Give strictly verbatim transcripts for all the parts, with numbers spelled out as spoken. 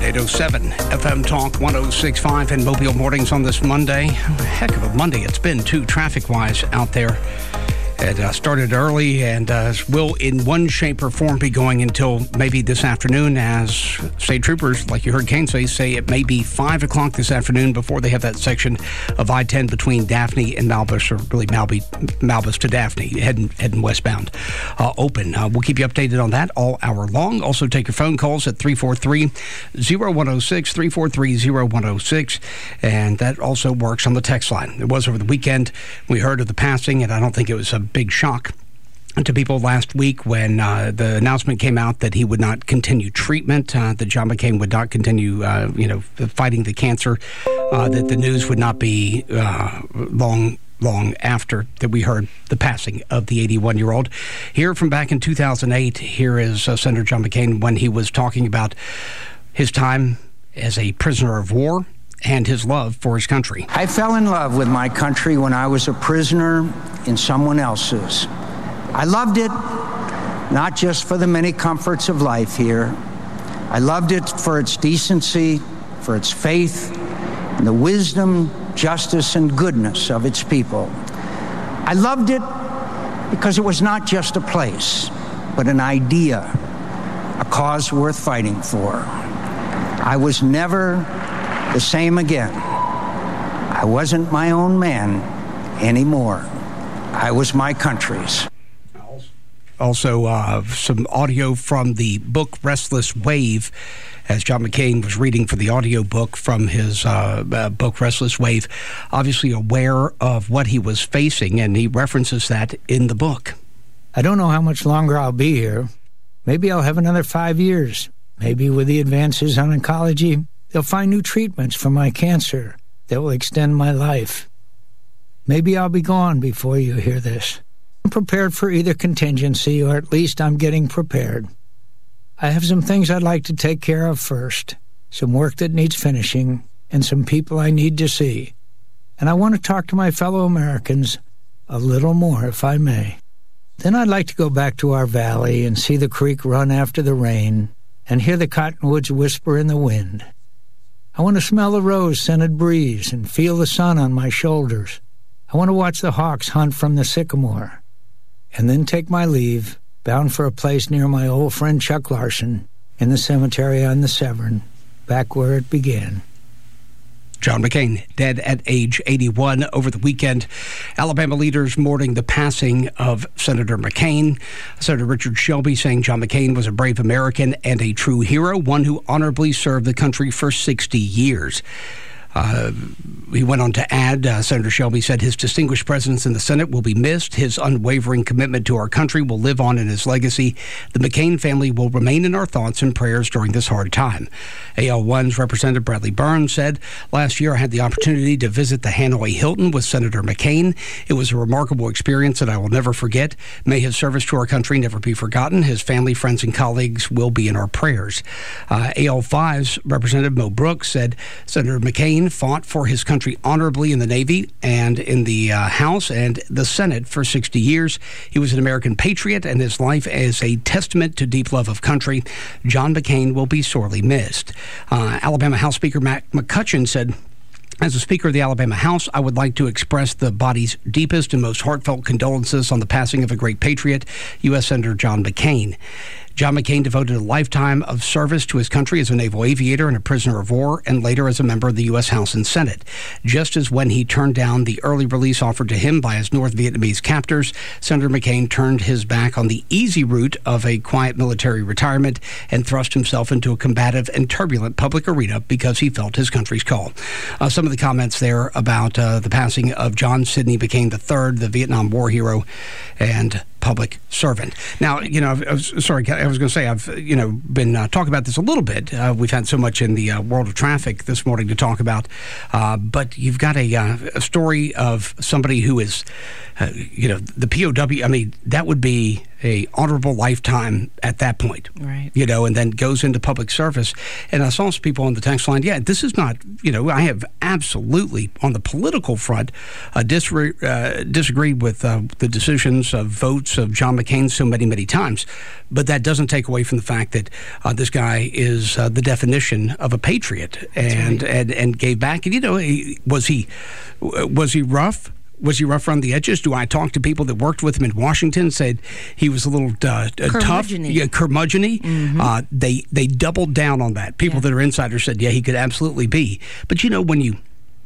eight oh seven F M Talk one oh six point five in Mobile Mornings on this Monday. Heck of a Monday it's been, too, traffic-wise out there. It uh, started early and uh, will in one shape or form be going until maybe this afternoon, as state troopers, like you heard Kane say, say it may be five o'clock this afternoon before they have that section of I ten between Daphne and Malbus, or really Malby, Malbus to Daphne, heading, heading westbound, uh, open. Uh, we'll keep you updated on that all hour long. Also take your phone calls at three four three, oh one oh six, three four three, oh one oh six, and that also works on the text line. It was over the weekend. We heard of the passing, and I don't think it was a big shock to people last week when uh, the announcement came out that he would not continue treatment, uh, that John McCain would not continue, uh, you know, fighting the cancer, uh, that the news would not be uh, long, long after that we heard the passing of the eighty-one-year-old. Here from back in two thousand eight, here is uh, Senator John McCain when he was talking about his time as a prisoner of war and his love for his country. I fell in love with my country when I was a prisoner in someone else's. I loved it, not just for the many comforts of life here. I loved it for its decency, for its faith, and the wisdom, justice, and goodness of its people. I loved it because it was not just a place, but an idea, a cause worth fighting for. I was never the same again. I wasn't my own man anymore. I was my country's. Also, uh, some audio from the book Restless Wave, as John McCain was reading for the audio book from his uh, uh, book Restless Wave, obviously aware of what he was facing, and he references that in the book. I don't know how much longer I'll be here. Maybe I'll have another five years. Maybe with the advances on oncology, they'll find new treatments for my cancer that will extend my life. Maybe I'll be gone before you hear this. I'm prepared for either contingency, or at least I'm getting prepared. I have some things I'd like to take care of first, some work that needs finishing, and some people I need to see. And I want to talk to my fellow Americans a little more, if I may. Then I'd like to go back to our valley and see the creek run after the rain and hear the cottonwoods whisper in the wind. I want to smell the rose-scented breeze and feel the sun on my shoulders. I want to watch the hawks hunt from the sycamore. And then take my leave, bound for a place near my old friend Chuck Larson in the cemetery on the Severn, back where it began. John McCain, dead at age eighty-one over the weekend. Alabama leaders mourning the passing of Senator McCain. Senator Richard Shelby saying John McCain was a brave American and a true hero, one who honorably served the country for sixty years. Uh, he went on to add, uh, Senator Shelby said his distinguished presence in the Senate will be missed. His unwavering commitment to our country will live on in his legacy. The McCain family will remain in our thoughts and prayers during this hard time. A L one's Representative Bradley Burns said, last year I had the opportunity to visit the Hanoi Hilton with Senator McCain. It was a remarkable experience that I will never forget. May his service to our country never be forgotten. His family, friends, and colleagues will be in our prayers. Uh, A L five's Representative Mo Brooks said Senator McCain fought for his country honorably in the Navy and in the uh, House and the Senate for sixty years. He was an American patriot, and his life is a testament to deep love of country. John McCain will be sorely missed. Uh, Alabama House Speaker Matt McCutcheon said, as a Speaker of the Alabama House, I would like to express the body's deepest and most heartfelt condolences on the passing of a great patriot, U S Senator John McCain. John McCain devoted a lifetime of service to his country as a naval aviator and a prisoner of war, and later as a member of the U S House and Senate. Just as when he turned down the early release offered to him by his North Vietnamese captors, Senator McCain turned his back on the easy route of a quiet military retirement and thrust himself into a combative and turbulent public arena because he felt his country's call. Uh, some of the comments there about uh, the passing of John Sidney McCain the third, the Vietnam War hero and public servant. Now, you know, I was, sorry, I was going to say I've, you know, been uh, talking about this a little bit. Uh, we've had so much in the uh, world of traffic this morning to talk about. Uh, but you've got a, uh, a story of somebody who is, uh, you know, the P O W. I mean, that would be a honorable lifetime at that point. Right. You know, and then goes into public service. And I saw some people on the text line, yeah, this is not, you know, I have absolutely, on the political front, uh, disagree, uh, disagreed with uh, the decisions of votes of John McCain so many, many times. But that doesn't take away from the fact that uh, this guy is uh, the definition of a patriot and, right. and and gave back. And, you know, he, was he was he rough? Was he rough around the edges? Do I talk to people that worked with him in Washington, said he was a little uh, tough, yeah, curmudgeon-y? Mm-hmm. Uh, they they doubled down on that. People yeah. that are insiders said, yeah, he could absolutely be. But, you know, when you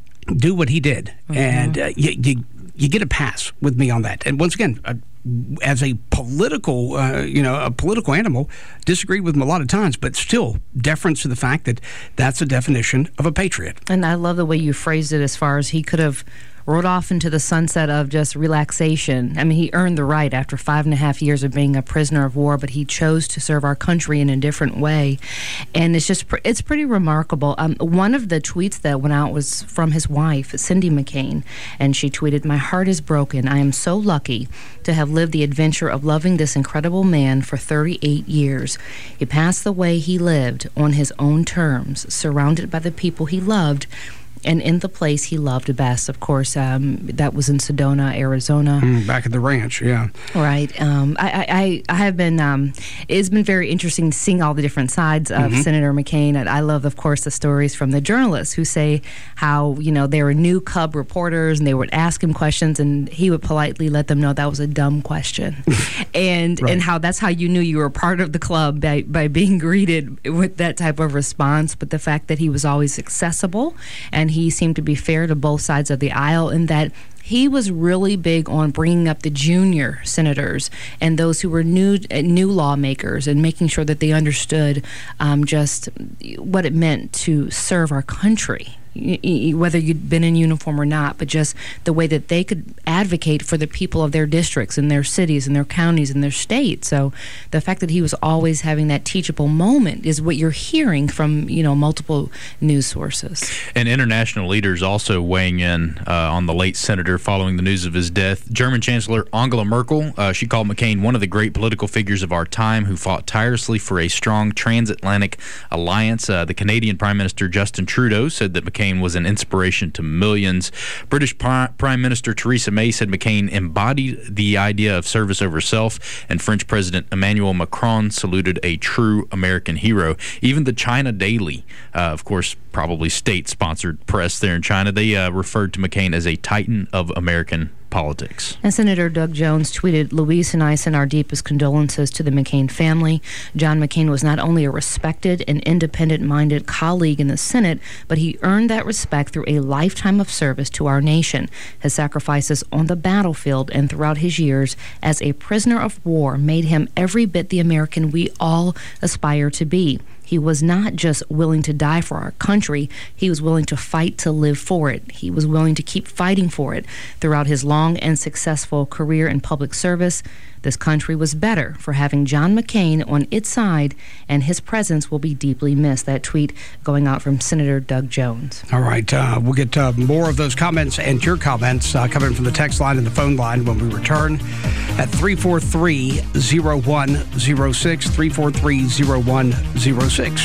do what he did, mm-hmm. and uh, you, you you get a pass with me on that. And once again, uh, as a political, uh, you know, a political animal, disagreed with him a lot of times, but still deference to the fact that that's a definition of a patriot. And I love the way you phrased it as far as he could have rode off into the sunset of just relaxation. I mean, he earned the right after five and a half years of being a prisoner of war, but he chose to serve our country in a different way. And it's just, it's pretty remarkable. Um, one of the tweets that went out was from his wife, Cindy McCain, and she tweeted, "My heart is broken. I am so lucky to have lived the adventure of loving this incredible man for thirty-eight years. He passed the way he lived on his own terms, surrounded by the people he loved, and in the place he loved best." Of course, um, that was in Sedona, Arizona. Mm, back at the ranch, yeah. Right. Um, I, I, I have been, um, it's been very interesting seeing all the different sides of mm-hmm. Senator McCain. And I love, of course, the stories from the journalists who say how, you know, they were new cub reporters and they would ask him questions and he would politely let them know that was a dumb question. and right. and how that's how you knew you were part of the club, by, by being greeted with that type of response. But the fact that he was always accessible and he seemed to be fair to both sides of the aisle, and that he was really big on bringing up the junior senators and those who were new new lawmakers and making sure that they understood um, just what it meant to serve our country. Whether you'd been in uniform or not, but just the way that they could advocate for the people of their districts and their cities and their counties and their states. So the fact that he was always having that teachable moment is what you're hearing from, you know, multiple news sources. And international leaders also weighing in uh, on the late senator following the news of his death. German Chancellor Angela Merkel, uh, she called McCain one of the great political figures of our time who fought tirelessly for a strong transatlantic alliance. Uh, the Canadian Prime Minister Justin Trudeau said that McCain was an inspiration to millions. British Prime Minister Theresa May said McCain embodied the idea of service over self, and French President Emmanuel Macron saluted a true American hero. Even the China Daily, uh, of course, probably state-sponsored press there in China, they uh, referred to McCain as a titan of American politics. And Senator Doug Jones tweeted, "Louise and I send our deepest condolences to the McCain family. John McCain was not only a respected and independent-minded colleague in the Senate, but he earned that respect through a lifetime of service to our nation. His sacrifices on the battlefield and throughout his years as a prisoner of war made him every bit the American we all aspire to be. He was not just willing to die for our country, he was willing to fight to live for it. He was willing to keep fighting for it. Throughout his long and successful career in public service, this country was better for having John McCain on its side, and his presence will be deeply missed." That tweet going out from Senator Doug Jones. All right. Uh, we'll get uh, more of those comments and your comments uh, coming from the text line and the phone line when we return at three four three, zero one zero six, three four three, zero one zero six.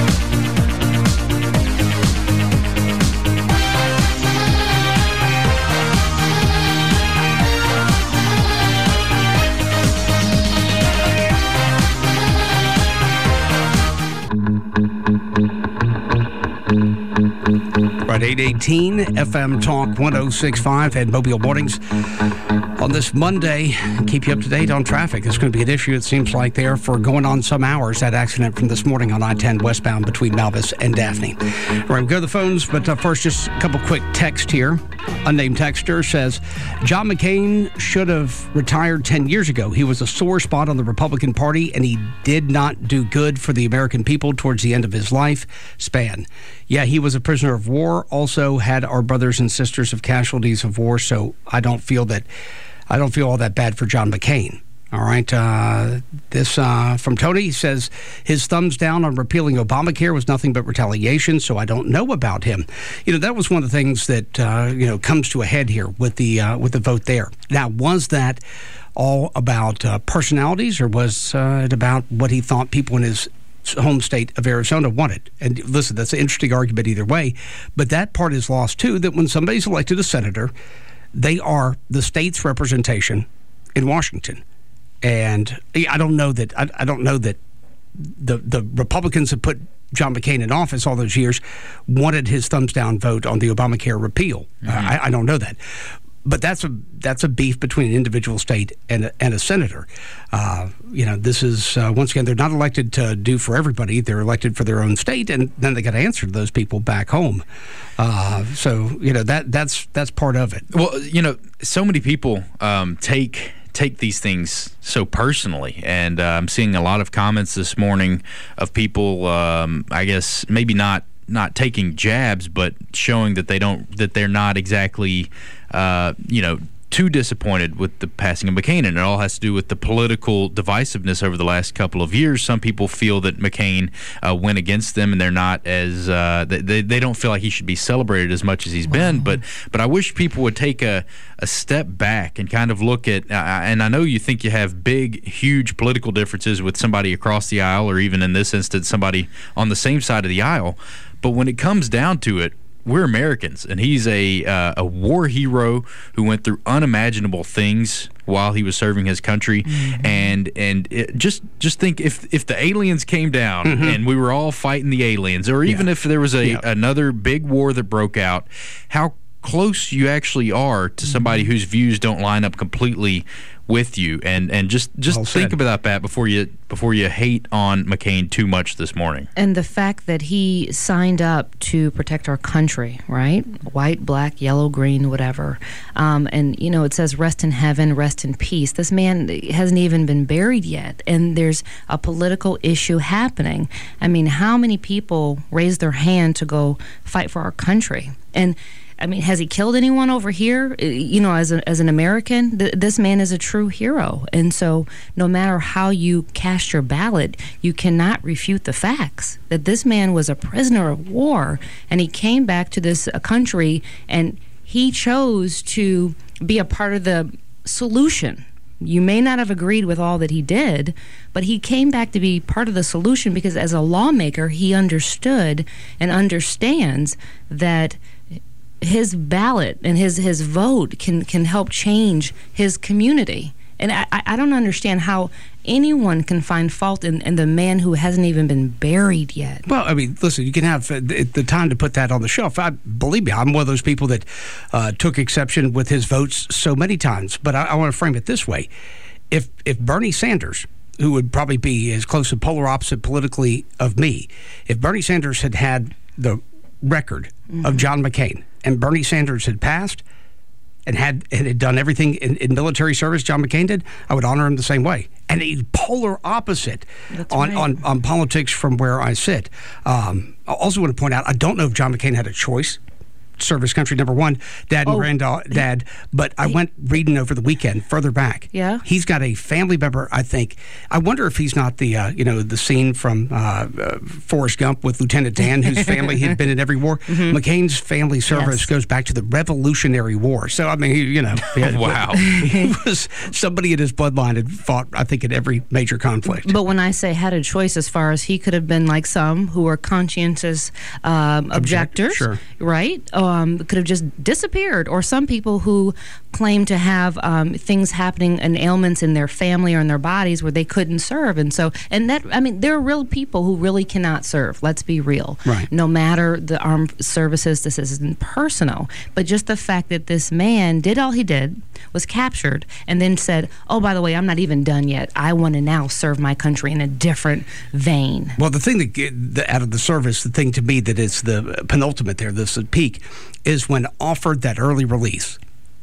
Right, eight eighteen F M Talk one oh six point five and Mobile Mornings on this Monday. Keep you up to date on traffic. It's going to be an issue, it seems like, there for going on some hours. That accident from this morning on I ten westbound between Malvis and Daphne. All right, we'll go to the phones, but uh, first, just a couple quick texts here. Unnamed texter says, John McCain should have retired ten years ago. He was a sore spot on the Republican Party, and he did not do good for the American people towards the end of his life span. Yeah, he was a prisoner of war, also had our brothers and sisters of casualties of war, so I don't feel that, I don't feel all that bad for John McCain. All right. Uh, this uh, from Tony. He says his thumbs down on repealing Obamacare was nothing but retaliation, so I don't know about him. You know, that was one of the things that, uh, you know, comes to a head here with the uh, with the vote there. Now, was that all about uh, personalities, or was uh, it about what he thought people in his home state of Arizona wanted? And listen, that's an interesting argument either way, but that part is lost, too, that when somebody's elected a senator, they are the state's representation in Washington. And I don't know that I, I don't know that the the Republicans that put John McCain in office all those years wanted his thumbs down vote on the Obamacare repeal. Mm-hmm. Uh, I, I don't know that, but that's a that's a beef between an individual state and a, and a senator. Uh, you know, this is uh, once again, they're not elected to do for everybody. They're elected for their own state, and then they got to answer to those people back home. Uh, so you know that that's that's part of it. Well, you know, so many people um, take. take these things so personally, and uh, I'm seeing a lot of comments this morning of people, um, I guess maybe not not taking jabs, but showing that they don't that they're not exactly, uh, you know, too disappointed with the passing of McCain, and it all has to do with the political divisiveness over the last couple of years. Some people feel that McCain uh, went against them, and they're not as uh, they they don't feel like he should be celebrated as much as he's been. But but I wish people would take a a step back and kind of look at. Uh, and I know you think you have big, huge political differences with somebody across the aisle, or even in this instance, somebody on the same side of the aisle. But when it comes down to it, we're Americans, and he's a uh, a war hero who went through unimaginable things while he was serving his country. Mm-hmm. And and it, just just think if if the aliens came down mm-hmm. and we were all fighting the aliens, or even yeah. if there was a yeah. another big war that broke out, how close you actually are to somebody whose views don't line up completely with you, and and just just well think about that before you before you hate on McCain too much this morning. And the fact that he signed up to protect our country, right? White, black, yellow, green, whatever. Um, and you know, it says rest in heaven, rest in peace. This man hasn't even been buried yet, and there's a political issue happening. I mean, how many people raise their hand to go fight for our country? And I mean, has he killed anyone over here? You know, as a, as an American, th- this man is a true hero. And so no matter how you cast your ballot, you cannot refute the facts that this man was a prisoner of war, and he came back to this uh, country, and he chose to be a part of the solution. You may not have agreed with all that he did, but he came back to be part of the solution because as a lawmaker, he understood and understands that his ballot and his, his vote can, can help change his community. And I, I don't understand how anyone can find fault in, in the man who hasn't even been buried yet. Well, I mean, listen, you can have uh, the, the time to put that on the shelf. I believe me, I'm one of those people that uh, took exception with his votes so many times. But I, I want to frame it this way. If if Bernie Sanders, who would probably be as close to polar opposite politically of me, if Bernie Sanders had had the record mm-hmm. of John McCain, and Bernie Sanders had passed and had and had done everything in, in military service John McCain did, I would honor him the same way. And he's polar opposite on, right. on, on politics from where I sit. Um, I also want to point out, I don't know if John McCain had a choice. Serve his country, number one, dad and oh, granddad. But I went reading over the weekend further back. Yeah, he's got a family member. I think. I wonder if he's not the uh, you know the scene from uh, uh, Forrest Gump with Lieutenant Dan, whose family had been in every war. Mm-hmm. McCain's family service yes. goes back to the Revolutionary War. So I mean, he, you know, had, wow, he was somebody in his bloodline had fought. I think in every major conflict. But when I say had a choice, as far as he could have been like some who are conscientious um, objectors, Object, sure. right? Um, could have just disappeared, or some people who claim to have um, things happening and ailments in their family or in their bodies where they couldn't serve. And so, and that, I mean, there are real people who really cannot serve. Let's be real. Right. No matter the armed services, this isn't personal, but just the fact that this man did all he did, was captured, and then said, oh, by the way, I'm not even done yet. I want to now serve my country in a different vein. Well, the thing that the, out of the service, the thing to me that is the penultimate there, this is peak, is when offered that early release.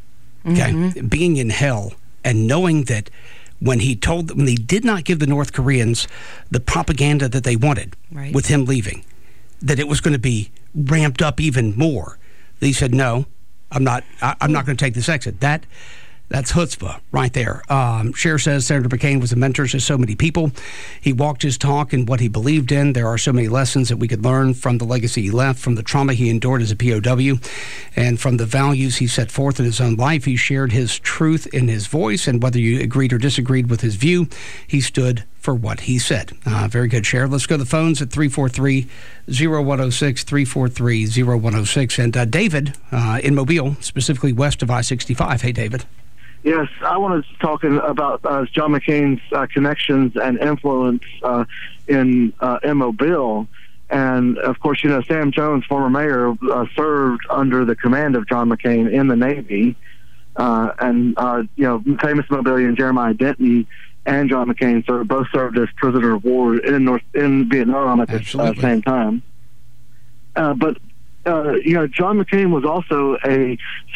Okay, mm-hmm. being in hell and knowing that when he told when he did not give the North Koreans the propaganda that they wanted right. with him leaving, that it was going to be ramped up even more. He said, "No, I'm not. I, I'm not going to take this exit." That That's chutzpah right there. Um, Cher says Senator McCain was a mentor to so many people. He walked his talk and what he believed in. There are so many lessons that we could learn from the legacy he left, from the trauma he endured as a P O W, and from the values he set forth in his own life. He shared his truth in his voice, and whether you agreed or disagreed with his view, he stood for what he said. Uh, very good, Cher. Let's go to the phones at three four three, zero one zero six, three four three, zero one zero six. And uh, David uh, in Mobile, specifically west of I sixty-five. Hey, David. Yes, I wanted to talk about uh, John McCain's uh, connections and influence uh, in uh, in Mobile. And, of course, you know, Sam Jones, former mayor, uh, served under the command of John McCain in the Navy. Uh, and, uh, you know, famous Mobilian Jeremiah Denton and John McCain served, both served as prisoner of war in North in Vietnam at the uh, same time. Uh, but, uh, you know, John McCain was also a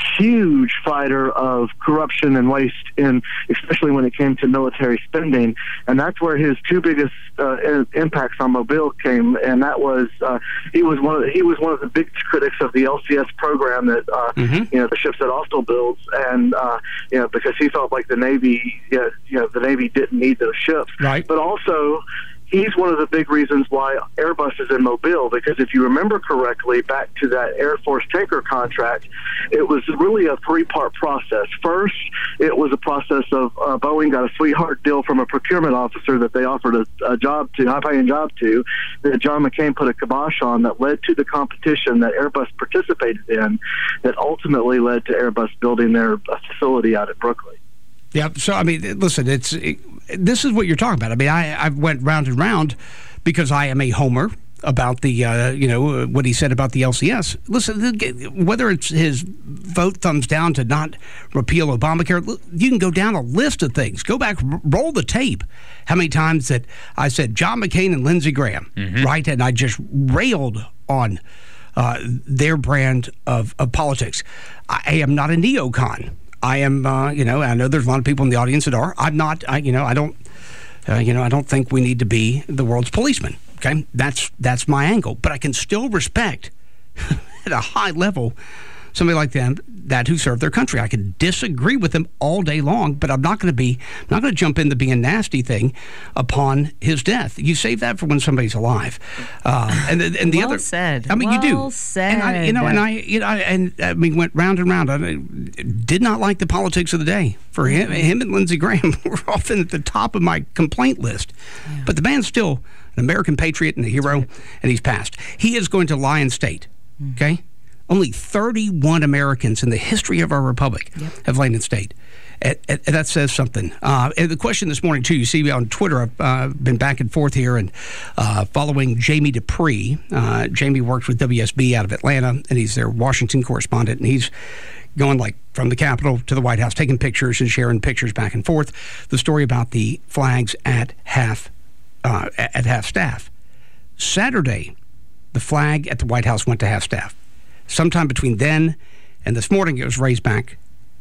huge fighter of corruption and waste, in especially when it came to military spending. And that's where his two biggest uh, impacts on Mobile came. And that was uh, he was one of the, he was one of the big critics of the L C S program that uh, mm-hmm. you know the ships that Austal builds, and uh, you know because he felt like the Navy you know, you know the Navy didn't need those ships, right? But also, he's one of the big reasons why Airbus is in Mobile, because if you remember correctly, back to that Air Force tanker contract, it was really a three-part process. First, it was a process of uh, Boeing got a sweetheart deal from a procurement officer that they offered a, a job to, high-paying job to, that John McCain put a kibosh on that led to the competition that Airbus participated in, that ultimately led to Airbus building their uh, facility out at Brooklyn. Yeah, so, I mean, listen, it's it, this is what you're talking about. I mean, I, I went round and round because I am a homer about the, uh, you know, what he said about the L C S. Listen, whether it's his vote thumbs down to not repeal Obamacare, you can go down a list of things. Go back, roll the tape. How many times that I said John McCain and Lindsey Graham, mm-hmm. right? And I just railed on uh, their brand of, of politics. I am not a neocon. I am, uh, you know, I know there's a lot of people in the audience that are. I'm not, I, you know, I don't, uh, you know, I don't think we need to be the world's policeman. Okay, that's that's my angle. But I can still respect at a high level somebody like them that who serve their country. I can disagree with them all day long, but I'm not going to be, I'm not going to jump into being a nasty thing upon his death. You save that for when somebody's alive. Uh, and the, and the well other, said. I mean, well you do. Said. And I, you know, and I, you know, and I mean, went round and round. I did not like the politics of the day for him. Him and Lindsey Graham were often at the top of my complaint list, yeah. But the man's still an American patriot and a hero, right. And he's passed. He is going to lie in state. Mm. Okay. Only thirty-one Americans in the history of our republic yep. have lain in state. And, and that says something. Uh, and the question this morning, too, you see me on Twitter. I've uh, been back and forth here and uh, following Jamie Dupree. Uh, Jamie works with W S B out of Atlanta, and he's their Washington correspondent. And he's going like from the Capitol to the White House, taking pictures and sharing pictures back and forth. The story about the flags at half uh, at half staff. Saturday, the flag at the White House went to half staff. Sometime between then and this morning, it was raised back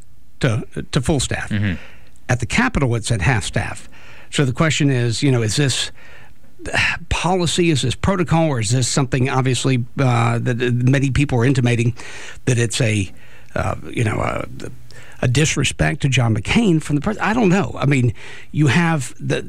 to to full staff. Mm-hmm. At the Capitol, it's at half staff. So the question is, you know, is this policy, is this protocol, or is this something, obviously, uh, that many people are intimating that it's a, uh, you know, a, a disrespect to John McCain from the president? I don't know. I mean, you have the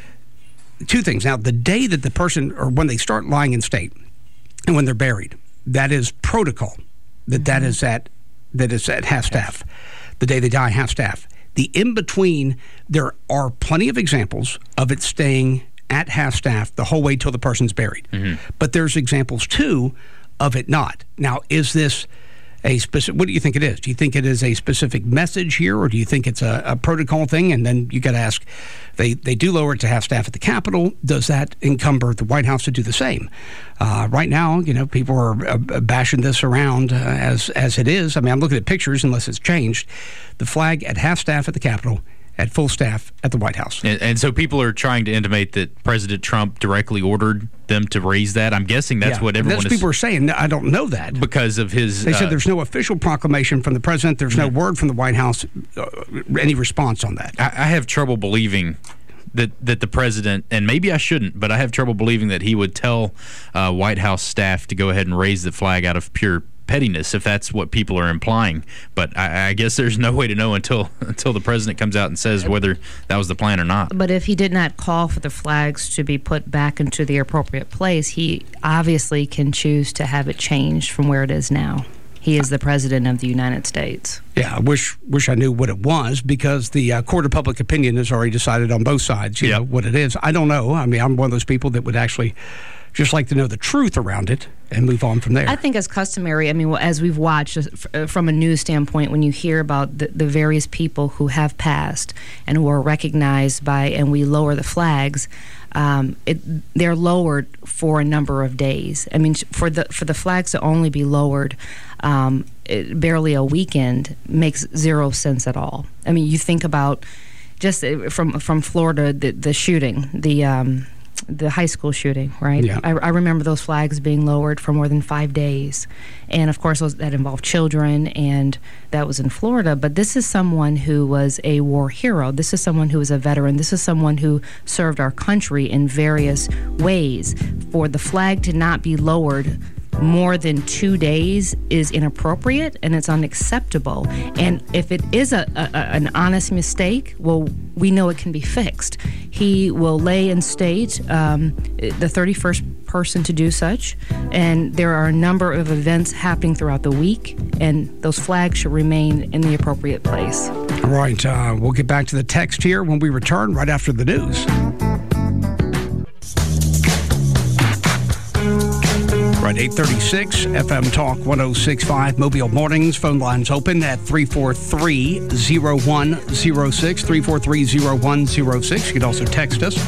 two things. Now, the day that the person, or when they start lying in state and when they're buried, that is protocol. That that is at that is at half staff. The day they die, half staff. The in between, there are plenty of examples of it staying at half staff the whole way till the person's buried. Mm-hmm. But there's examples too of it not. Now, is this a specific? What do you think it is? Do you think it is a specific message here, or do you think it's a, a protocol thing? And then you got to ask. They they do lower it to half staff at the Capitol. Does that encumber the White House to do the same? Uh, right now, you know, people are uh, bashing this around uh, as as it is. I mean, I'm looking at pictures, unless it's changed. The flag at half staff at the Capitol, at full staff at the White House. And, and so people are trying to intimate that President Trump directly ordered them to raise that. I'm guessing that's yeah, what everyone that's is... people are saying. I don't know that. Because of his... They uh, said there's no official proclamation from the president. There's mm-hmm. no word from the White House, uh, any response on that. I, I have trouble believing that that the president, and maybe I shouldn't, but I have trouble believing that he would tell uh, White House staff to go ahead and raise the flag out of pure pettiness, if that's what people are implying. But I, I guess there's no way to know until until the president comes out and says whether that was the plan or not. But if he did not call for the flags to be put back into the appropriate place, he obviously can choose to have it changed from where it is now. He is the president of the United States. Yeah, I wish wish I knew what it was, because the uh, court of public opinion has already decided on both sides, you Yep. know, what it is. I don't know. I mean, I'm one of those people that would actually just like to know the truth around it and move on from there. I think as customary, I mean, as we've watched uh, from a news standpoint, when you hear about the, the various people who have passed and who are recognized by, and we lower the flags, um, it, they're lowered for a number of days. I mean, for the for the flags to only be lowered um, it, barely a weekend makes zero sense at all. I mean, you think about just from from Florida, the, the shooting, the um, the high school shooting, right? Yeah. I, I remember those flags being lowered for more than five days. And, of course, those, that involved children, and that was in Florida. But this is someone who was a war hero. This is someone who was a veteran. This is someone who served our country in various ways. For the flag to not be lowered more than two days is inappropriate, and it's unacceptable. And if it is a, a an honest mistake, well, we know it can be fixed. He will lay in state um, the thirty-first person to do such, and there are a number of events happening throughout the week, and those flags should remain in the appropriate place. All right, uh, we'll get back to the text here when we return right after the news. Right, eight thirty-six, F M Talk one oh six point five, Mobile Mornings. Phone lines open at three four three, oh one oh six, three four three, oh one oh six. You can also text us.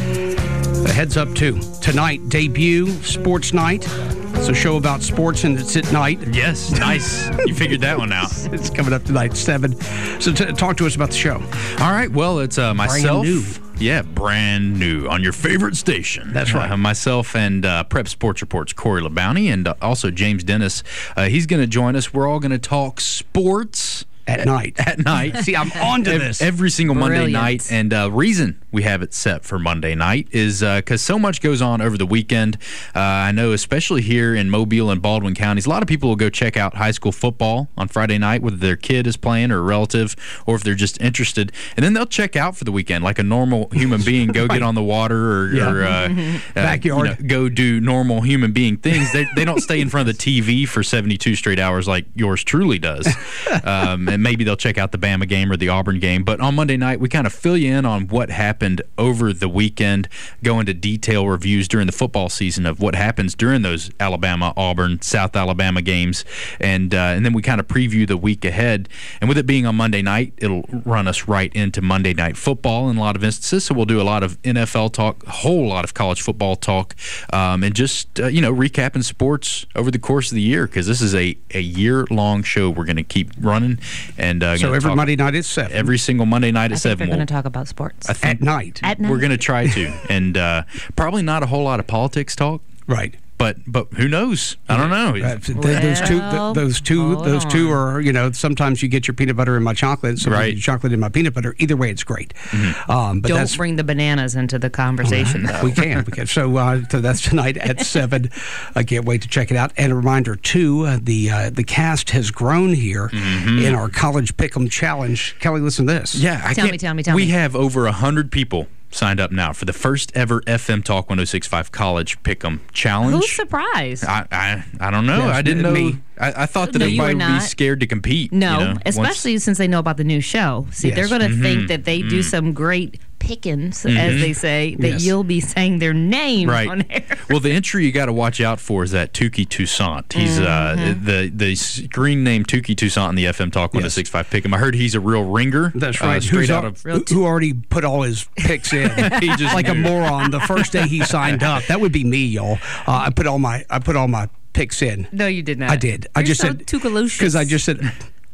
A heads up, too. Tonight, debut, Sports Night. It's a show about sports, and it's at night. Yes, nice. You figured that one out. It's coming up tonight, seven. So t- talk to us about the show. All right, well, it's uh, myself. Brand new. Yeah, brand new on your favorite station. That's right. Uh, myself and uh, Prep Sports Report's Corey LeBounty, and uh, also James Dennis. Uh, he's going to join us. We're all going to talk sports. At night. At night. See, I'm on to this. Every single Monday Brilliant. night. And uh, reason we have it set for Monday night is because uh, so much goes on over the weekend. Uh, I know, especially here in Mobile and Baldwin counties, a lot of people will go check out high school football on Friday night, whether their kid is playing or a relative, or if they're just interested. And then they'll check out for the weekend like a normal human being, go Right. get on the water or, Yeah. or uh, Backyard. uh, you know, go do normal human being things. They, they don't stay in front of the T V for seventy-two straight hours like yours truly does. Um, and maybe they'll check out the Bama game or the Auburn game. But on Monday night, we kind of fill you in on what happened over the weekend, go into detail reviews during the football season of what happens during those Alabama, Auburn, South Alabama games. And, uh, and then we kind of preview the week ahead. And with it being on Monday night, it'll run us right into Monday Night Football in a lot of instances. So we'll do a lot of N F L talk, a whole lot of college football talk, um, and just, uh, you know, recapping sports over the course of the year, because this is a, a year-long show we're going to keep running. And uh, So gonna every talk Monday night at seven. every single Monday night at I think seven. we're going We'll- to talk about sports. I think At night. At night. we're going to try to, and uh, probably not a whole lot of politics talk, Right. but but who knows? I don't know. Uh, th- those two, th- Well, those two, hold those two on. are, you know, sometimes you get your peanut butter in my chocolate, sometimes Right. you get chocolate in my peanut butter. Either way, it's great. Um, but Don't that's bring the bananas into the conversation, though. we can. We can. So, uh, so that's tonight at seven. I can't wait to check it out. And a reminder too: uh, the uh, the cast has grown here in our College Pick'em Challenge. Kelly, listen to this. Yeah, I Tell can't- me, tell me, tell we me. have over a hundred people signed up now for the first ever F M Talk one oh six point five College Pick'em Challenge. Who's surprised? I, I I don't know. Yes, I didn't know. me. I, I thought that No, you everybody were would be not. scared to compete. No, you know, especially since they know about the new show. See, Yes. they're going to Mm-hmm. think that they do some great pickings, as they say, that Yes. you'll be saying their name Right. on air. Well, the entry you got to watch out for is that Tukey Toussaint. He's uh, the the screen name Tukey Toussaint in the F M Talk one oh six point five Pick'em. I heard he's a real ringer. That's uh, right. straight Who's out al- of. who, who already put all his picks in? He just like a knew. moron. The first day he signed up, that would be me, y'all. Uh, I put all my I put all my picks in. No, you did not. I did. I You're just so said Tukalicious. because I just said Tukalicious.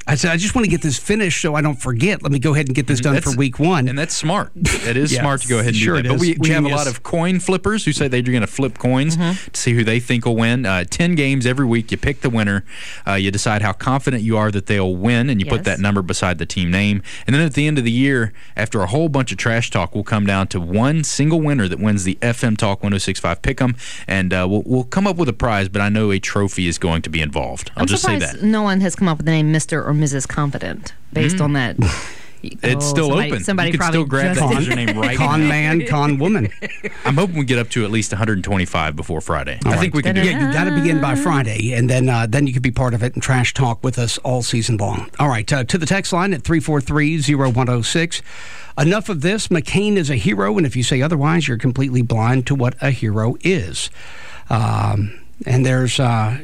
I said, I just want to get this finished so I don't forget. Let me go ahead and get this done That's- for week one. And that's smart. It is Yeah, smart to go ahead and sure do it that. But is. we, we have a Genius. lot of coin flippers who say they're going to flip coins to see who they think will win. Uh, ten games every week. You pick the winner. Uh, you decide how confident you are that they'll win, and you put Yes. that number beside the team name. And then at the end of the year, after a whole bunch of trash talk, we'll come down to one single winner that wins the F M Talk one oh six point five Pick'em, and uh, we'll, we'll come up with a prize, but I know a trophy is going to be involved. I'll I'm just say surprised that. no one has come up with the name Mister or Missus Confident based on that. It's Oh, still somebody, open. Somebody You can probably still grab just that username right now. Con man, con woman. I'm hoping we get up to at least one hundred twenty-five before Friday. I think we can do it. Yeah, you got to begin by Friday, and then uh, then you can be part of it and trash talk with us all season long. All right, uh, to the text line at three four three, oh one oh six. Enough of this. McCain is a hero, and if you say otherwise, you're completely blind to what a hero is. Um, and there's, uh,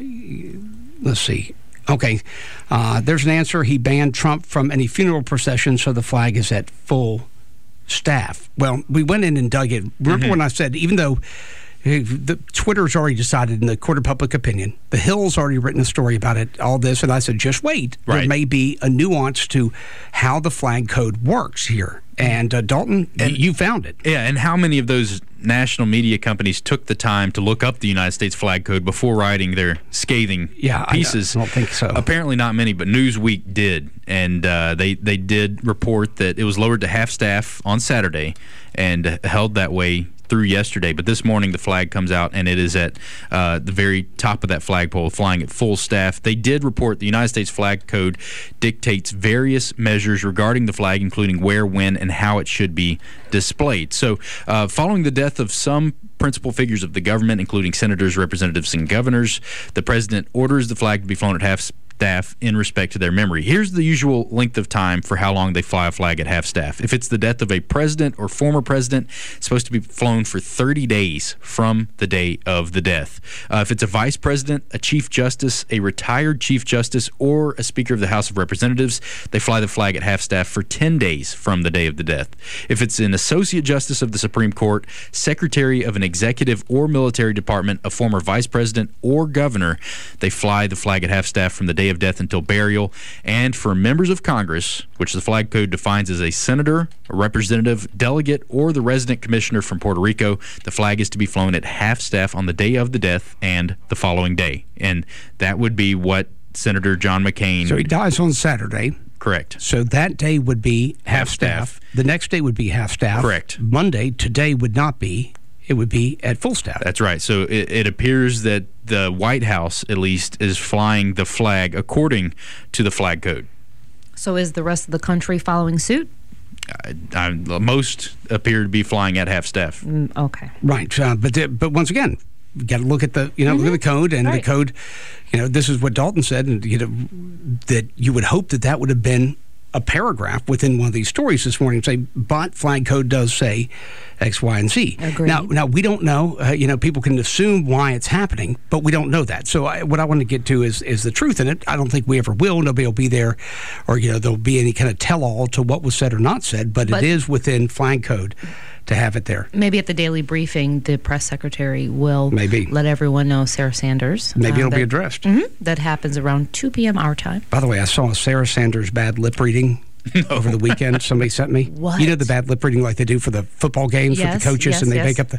let's see. Okay, uh, there's an answer. He banned Trump from any funeral procession, so the flag is at full staff. Well, we went in and dug it. Remember when I said, even though uh, the Twitter's already decided in the court of public opinion, the Hill's already written a story about it, all this, and I said, just wait. There Right. may be a nuance to how the flag code works here. And uh, Dalton, And- you found it. Yeah, and how many of those national media companies took the time to look up the United States flag code before writing their scathing Yeah, I- pieces? I don't think so. Apparently not many, but Newsweek did, and uh, they they did report that it was lowered to half staff on Saturday and held that way through yesterday. But this morning the flag comes out and it is at uh, the very top of that flagpole, flying at full staff. They did report the United States flag code dictates various measures regarding the flag, including where, when, and how it should be displayed. So uh, following the death of some principal figures of the government, including senators, representatives, and governors, the president orders the flag to be flown at half staff in respect to their memory. Here's the usual length of time for how long they fly a flag at half staff. If it's the death of a president or former president, it's supposed to be flown for thirty days from the day of the death. Uh, if it's a vice president, a chief justice, a retired chief justice, or a speaker of the House of Representatives, they fly the flag at half staff for ten days from the day of the death. If it's an associate justice of the Supreme Court, secretary of an executive or military department, a former vice president or governor, they fly the flag at half staff from the day of death until burial. And for members of Congress, which the flag code defines as a senator, a representative, delegate, or the resident commissioner from Puerto Rico, the flag is to be flown at half staff on the day of the death and the following day. And that would be what Senator John McCain... So he dies on Saturday. Correct. So that day would be half, Half staff. staff. The next day would be half staff. Correct. Monday, today would not be. It would be at full staff. That's right. So it, it appears that the White House, at least, is flying the flag according to the flag code. So is the rest of the country following suit? I, I, most appear to be flying at half staff. Mm, okay. Right. Uh, but the, but once again, you got to look at the you know Mm-hmm. look at the code and Right. the code. You know, this is what Dalton said, and you know that you would hope that that would have been a paragraph within one of these stories this morning. Say, but flag code does say X, Y, and Z. Agreed. Now, now we don't know. Uh, you know, people can assume why it's happening, but we don't know that. So, I, what I want to get to is is the truth in it. I don't think we ever will. Nobody will be there, or you know, there'll be any kind of tell-all to what was said or not said. But, But- it is within flag code to have it there. Maybe at the daily briefing, the press secretary will Maybe. let everyone know Sarah Sanders. Maybe uh, it'll be that- addressed. Mhm. That happens around two p.m. our time. By the way, I saw Sarah Sanders' bad lip reading over the weekend. Somebody sent me. What? You know the bad lip reading like they do for the football games with Yes, the coaches, yes, and they yes. make up the.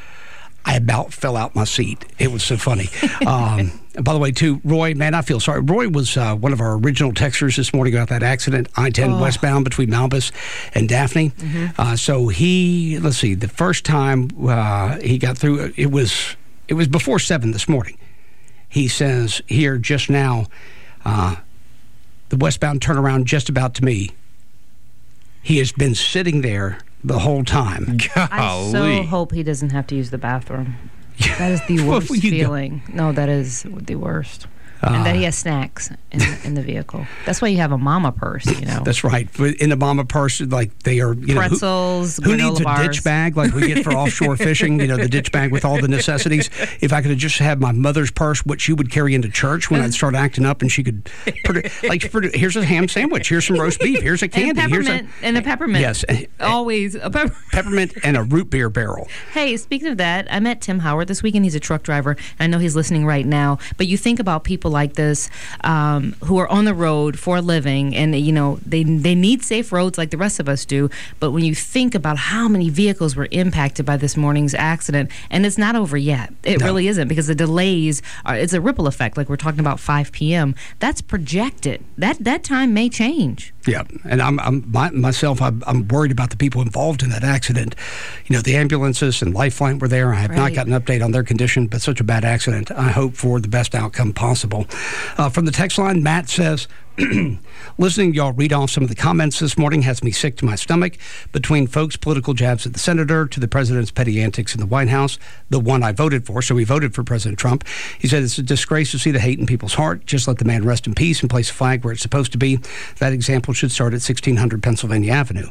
I about fell out my seat. It was so funny. um, and by the way, too, Roy, man, I feel sorry. Roy was uh, one of our original texters this morning about that accident, I ten Oh. westbound between Malbus and Daphne. Mm-hmm. Uh, so he, let's see, the first time uh, he got through, it was it was before seven this morning. He says here just now, uh, the westbound turnaround just about to me. He has been sitting there the whole time. I so Golly. hope he doesn't have to use the bathroom. That is the Well, worst you go- feeling. No, that is the worst. and that he has snacks in, in the vehicle. That's why you have a mama purse, you know. That's right. But in the mama purse, like they are, you know, who- Pretzels, Who, needs a granola ditch bars. bag like we get for offshore fishing? You know, the ditch bag with all the necessities. If I could have just had my mother's purse, what she would carry into church when I'd start acting up, and she could, produ- like, produ- here's a ham sandwich, here's some roast beef, here's a candy, and a here's a peppermint. And a peppermint. yes, Always a peppermint. peppermint and a root beer barrel. Hey, speaking of that, I met Tim Howard this weekend. He's a truck driver. I know he's listening right now. But you think about people like this um, who are on the road for a living, and you know they they need safe roads like the rest of us do. But when you think about how many vehicles were impacted by this morning's accident, and it's not over yet, it No. really isn't, because the delays are, it's a ripple effect. Like we're talking about five p.m. That's projected. That that time may change. Yeah, and I'm, I'm my, myself. I'm, I'm worried about the people involved in that accident. You know, the ambulances and Lifeline were there. I have not Right. gotten an update on their condition, but such a bad accident. I hope for the best outcome possible. Uh, from the text line, Matt says, listening to y'all read off some of the comments this morning has me sick to my stomach. Between folks' political jabs at the senator to the president's petty antics in the White House, the one I voted for, so he voted for President Trump. He said it's a disgrace to see the hate in people's heart. Just let the man rest in peace and place a flag where it's supposed to be. That example should start at sixteen hundred Pennsylvania Avenue.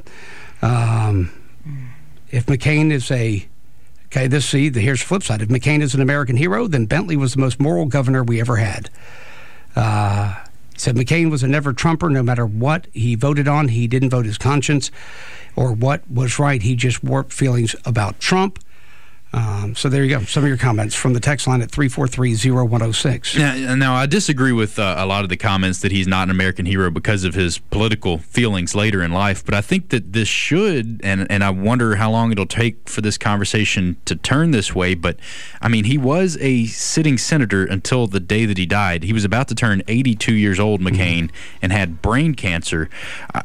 Um, if McCain is a Okay, this see, the, here's the flip side. If McCain is an American hero, then Bentley was the most moral governor we ever had. Uh, he said McCain was a never-Trumper. No matter what he voted on, he didn't vote his conscience or what was right. He just warped feelings about Trump. Um, so there you go. Some of your comments from the text line at three four three, zero one zero six. Now, now I disagree with uh, a lot of the comments that he's not an American hero because of his political feelings later in life, but I think that this should, and, and I wonder how long it'll take for this conversation to turn this way, but, I mean, he was a sitting senator until the day that he died. He was about to turn eighty-two years old, McCain, mm-hmm. and had brain cancer. I,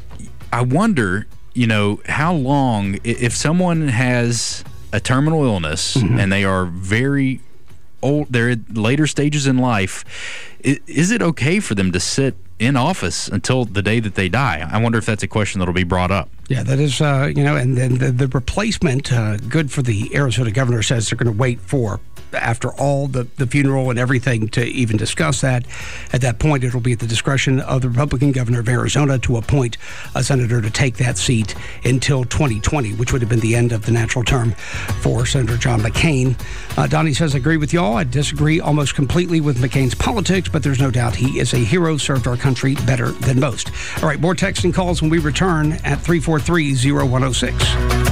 I wonder, you know, how long, if someone has a terminal illness, mm-hmm. and they are very old, they're at later stages in life, is it okay for them to sit in office until the day that they die? I wonder if that's a question that'll be brought up. Yeah, that is, uh, you know, and then the, the replacement, uh, good for the Arizona governor, says they're going to wait for after all the, the funeral and everything to even discuss that. At that point, it'll be at the discretion of the Republican governor of Arizona to appoint a senator to take that seat until twenty twenty, which would have been the end of the natural term for Senator John McCain. Uh, Donnie says, I agree with y'all. I disagree almost completely with McCain's politics, but there's no doubt he is a hero, served our country better than most. All right, more texting calls when we return at three four three, zero one zero six.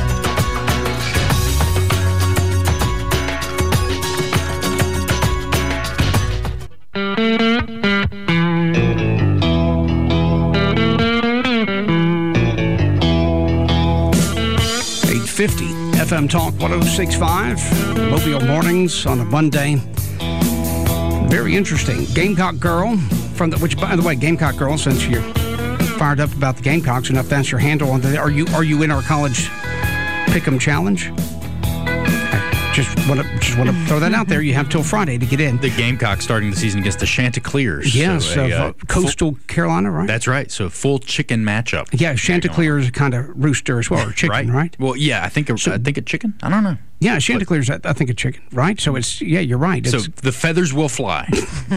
fifty F M Talk one oh six point five, Mobile Mornings on a Monday. Very interesting. Gamecock Girl, from the, which, by the way, Gamecock Girl, since you're fired up about the Gamecocks enough, that's your handle on the, are you are you in our college Pick'em Challenge? Just want to just want to throw that out there. You have till Friday to get in. The Gamecocks starting the season against the Chanticleers. Yes, so a, of, uh, uh, Coastal full, Carolina, right? That's right. So a full chicken matchup. Yeah, Chanticleer is a kind of rooster as well, or chicken, right? right? Well, yeah, I think a, so, I think a chicken. I don't know. Yeah, Chanticleer is, I think, a chicken, right? So it's, yeah, you're right. It's, so the feathers will fly.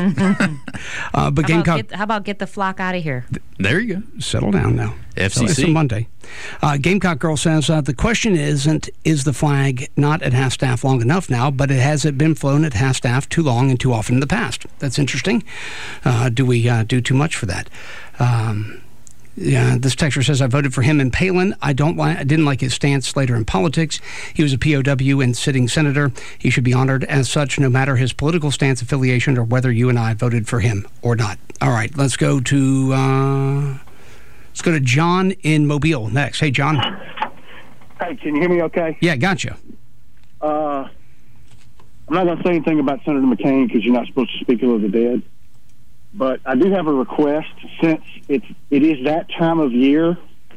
uh, but how, Gamecock, about get, how about get the flock out of here? There you go. Settle down now. F C C. So it's a Monday. Uh, Gamecock Girl says, uh, the question isn't, is the flag not at half-staff long enough now, but it has it been flown at half-staff too long and too often in the past? That's interesting. Uh, do we uh, do too much for that? Um Yeah, this texter says, I voted for him in Palin. I don't like, I didn't like his stance later in politics. He was a P O W and sitting senator. He should be honored as such, no matter his political stance, affiliation, or whether you and I voted for him or not. All right, let's go to uh, let's go to John in Mobile next. Hey, John. Hey, can you hear me okay? Yeah, gotcha. Uh, I'm not going to say anything about Senator McCain because you're not supposed to speak ill of the dead. But I do have a request, since it's, it is that time of year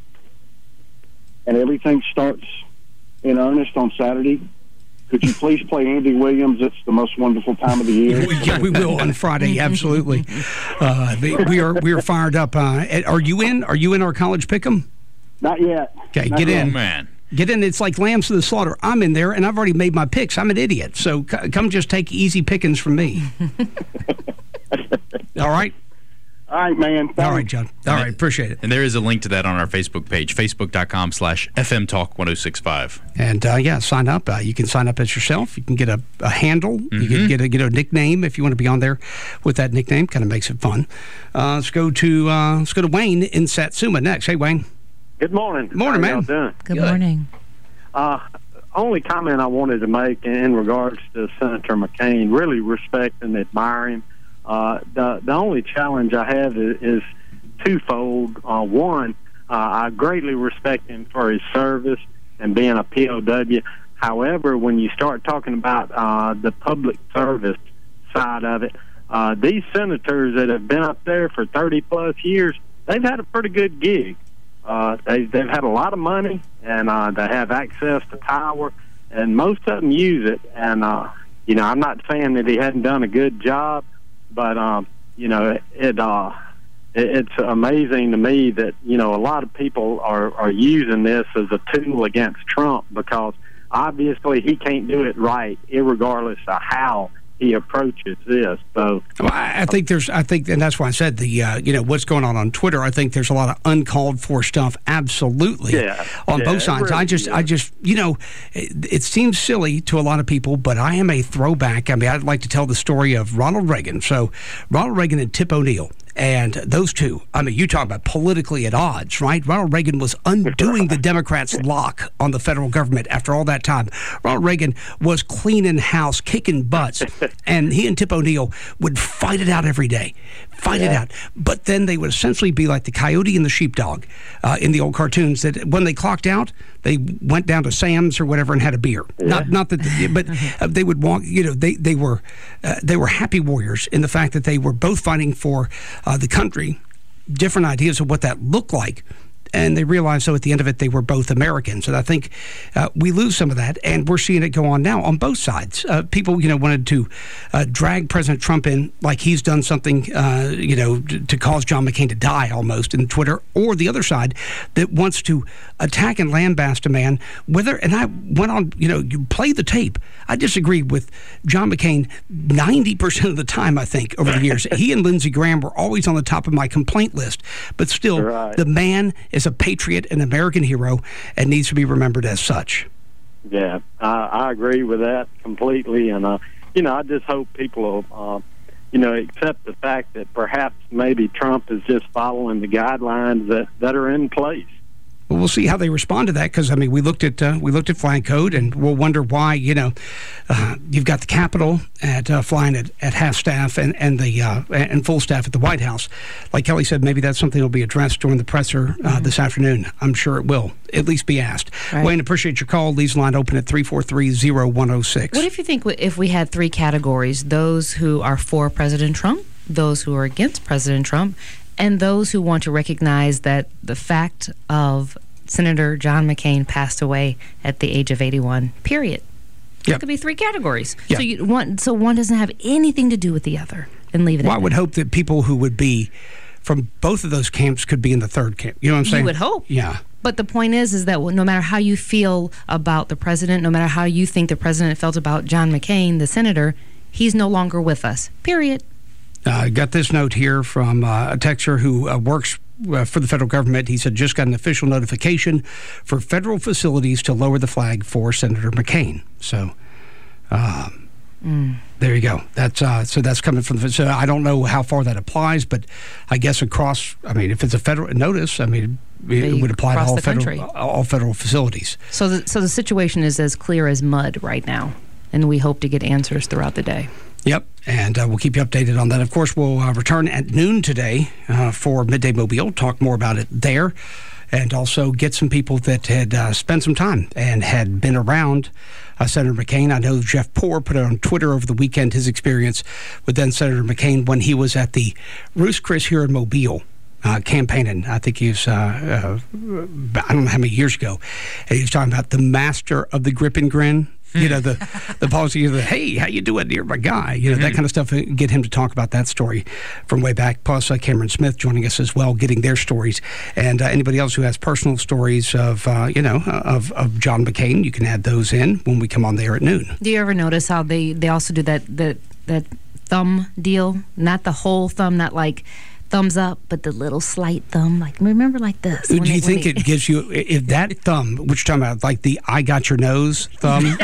and everything starts in earnest on Saturday. Could you please play Andy Williams? It's the most wonderful time of the year. Yeah, we will on Friday, absolutely. Uh, the, we are we are fired up. Uh, are you in? Are you in our college pick'em? Not yet. Okay, Not get yet. in. Oh, man. Get in. It's like lambs to the slaughter. I'm in there, and I've already made my picks. I'm an idiot. So c- come just take easy pickings from me. All right? All right, man. Thanks. All right, John. All right, appreciate it. And there is a link to that on our Facebook page, facebook.com slash FM Talk 1065. And, uh, yeah, sign up. Uh, you can sign up as yourself. You can get a, a handle. Mm-hmm. You can get a, get a nickname if you want to be on there with that nickname. Kind of makes it fun. Uh, let's go to uh, let's go to Wayne in Satsuma next. Hey, Wayne. Good morning. Morning, How man. y'all doing? Good, Good. morning. Uh, only comment I wanted to make in regards to Senator McCain, really respect and admire him. Uh, the the only challenge I have is, is twofold. Uh, one, uh, I greatly respect him for his service and being a P O W. However, when you start talking about uh, the public service side of it, uh, these senators that have been up there for thirty plus years, they've had a pretty good gig. Uh, they, they've had a lot of money, and uh, they have access to power, and most of them use it. And, uh, you know, I'm not saying that he hadn't done a good job, but, um, you know, it, it uh, it, it's amazing to me that, you know, a lot of people are, are using this as a tool against Trump, because obviously he can't do it right, irregardless of how he approaches this. So well, I think there's, I think, and that's why I said the, uh, you know, what's going on on Twitter. I think there's a lot of uncalled for stuff, absolutely, yeah, on yeah, both sides. really I just, is. I just, you know, it, it seems silly to a lot of people, but I am a throwback. I mean, I'd like to tell the story of Ronald Reagan. So Ronald Reagan and Tip O'Neill. And those two, I mean, you talk about politically at odds, right? Ronald Reagan was undoing the Democrats' lock on the federal government after all that time. Ronald Reagan was cleaning house, kicking butts, and he and Tip O'Neill would fight it out every day, fight yeah. it out. But then they would essentially be like the coyote and the sheepdog uh, in the old cartoons, that when they clocked out, they went down to Sam's or whatever and had a beer. Yeah. Not, not that, but uh, they would walk. You know, they they were uh, they were happy warriors in the fact that they were both fighting for uh, the country, different ideas of what that looked like. And they realized, so at the end of it, they were both Americans. And I think uh, we lose some of that, and we're seeing it go on now on both sides. Uh, people, you know, wanted to uh, drag President Trump in like he's done something, uh, you know, to, to cause John McCain to die almost in Twitter, or the other side that wants to attack and lambast a man. Whether, and I went on, you know, you play the tape. I disagree with John McCain ninety percent of the time, I think, over the years. He and Lindsey Graham were always on the top of my complaint list. But still, right. The man is a patriot, an American hero, and needs to be remembered as such. Yeah, I, I agree with that completely. And, uh, you know, I just hope people will, uh, you know, accept the fact that perhaps maybe Trump is just following the guidelines that, that are in place. Well, we'll see how they respond to that, because I mean, we looked at uh, we looked at flying code, and we'll wonder why. You know, uh, you've got the Capitol at uh, flying at, at half staff and and the uh, and full staff at the White House. Like Kelly said, maybe that's something that will be addressed during the presser uh, mm-hmm. this afternoon. I'm sure it will at least be asked. Right. Wayne, appreciate your call. Lee's line open at three four three, zero one zero six. What if you think if we had three categories: those who are for President Trump, those who are against President Trump, and those who want to recognize that the fact of Senator John McCain passed away at the age of eighty-one, period. Yep. There could be three categories. Yep. So you one, so one doesn't have anything to do with the other, and leave it well, at I would that. hope that people who would be from both of those camps could be in the third camp. You know what I'm saying? You would hope. Yeah. But the point is, is that no matter how you feel about the president, no matter how you think the president felt about John McCain, the senator, he's no longer with us, period. I uh, got this note here from uh, a texter who uh, works uh, for the federal government. He said, just got an official notification for federal facilities to lower the flag for Senator McCain. So um, mm. there you go. That's uh, so that's coming from the, so I don't know how far that applies, but I guess across, I mean, if it's a federal notice, I mean, it, it would apply to all federal, all federal facilities. So the, so the situation is as clear as mud right now, and we hope to get answers throughout the day. Yep, and uh, we'll keep you updated on that. Of course, we'll uh, return at noon today uh, for Midday Mobile, talk more about it there, and also get some people that had uh, spent some time and had been around uh, Senator McCain. I know Jeff Poore put it on Twitter over the weekend, his experience with then Senator McCain when he was at the Ruth's Chris here in Mobile. Uh, campaigning. I think he was, uh, uh, I don't know how many years ago, and he was talking about the master of the grip and grin. You know, the the policy of the, hey, how you doing? You're my guy. You know, mm-hmm. that kind of stuff. Get him to talk about that story from way back. Plus, uh, Cameron Smith joining us as well, getting their stories. And uh, anybody else who has personal stories of, uh, you know, of, of John McCain, you can add those in when we come on there at noon. Do you ever notice how they, they also do that, that, that thumb deal? Not the whole thumb, not like thumbs up, but the little slight thumb, like remember, like this. Do you it, think it, it gives you if that thumb, which you're talking about, like the "I got your nose" thumb?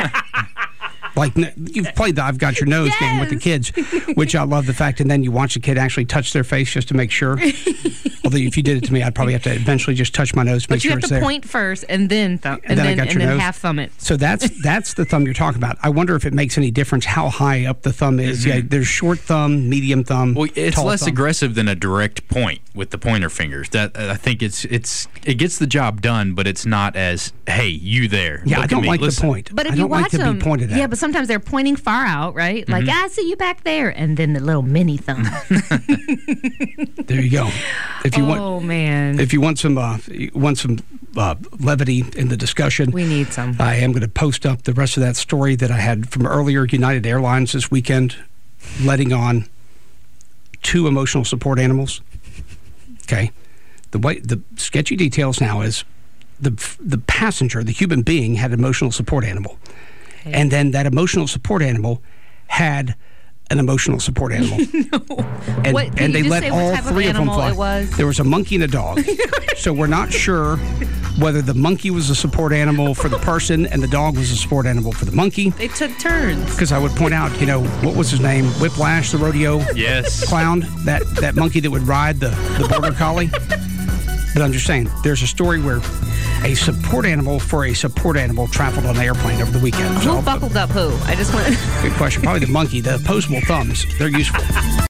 Like you've played the "I've got your nose" yes. game with the kids, which I love the fact. And then you watch the kid actually touch their face just to make sure. Although Although if you did it to me, I'd probably have to eventually just touch my nose to But make you sure have it's to there. point first and then thumb, and, And then I then, got and your then nose. half thumb it. So that's that's the thumb you're talking about. I wonder if it makes any difference how high up the thumb is. Yeah, there's short thumb, medium thumb. Well, it's tall less thumb. aggressive than a direct point with the pointer fingers. That I think it's it's it gets the job done, but it's not as hey you there. Yeah, Look I at don't me. like Listen. the point. But if I you don't watch like to them, be pointed at. yeah, but sometimes they're pointing far out, right? Like, Mm-hmm. I see you back there, and then the little mini thumb. There you go. If you oh want, man, if you want some, uh, you want some uh, levity in the discussion, we need some. I am going to post up the rest of that story that I had from earlier. United Airlines this weekend letting on two emotional support animals. Okay, the way the sketchy details now is the the passenger, the human being, had an emotional support animal, Okay. and then that emotional support animal had an emotional support animal. no. And, What- can and you they just let say what all type of three of them animal fly. it was? There was a monkey and a dog. So we're not sure whether the monkey was a support animal for the person and the dog was a support animal for the monkey. They took turns. Because I would point out, you know, what was his name? Whiplash, the rodeo Yes. clown, that, that monkey that would ride the, the border collie. But I'm just saying, there's a story where a support animal for a support animal traveled on an airplane over the weekend. Who So, buckled up who? I just want. good question. Probably the monkey. The opposable thumbs, they're useful.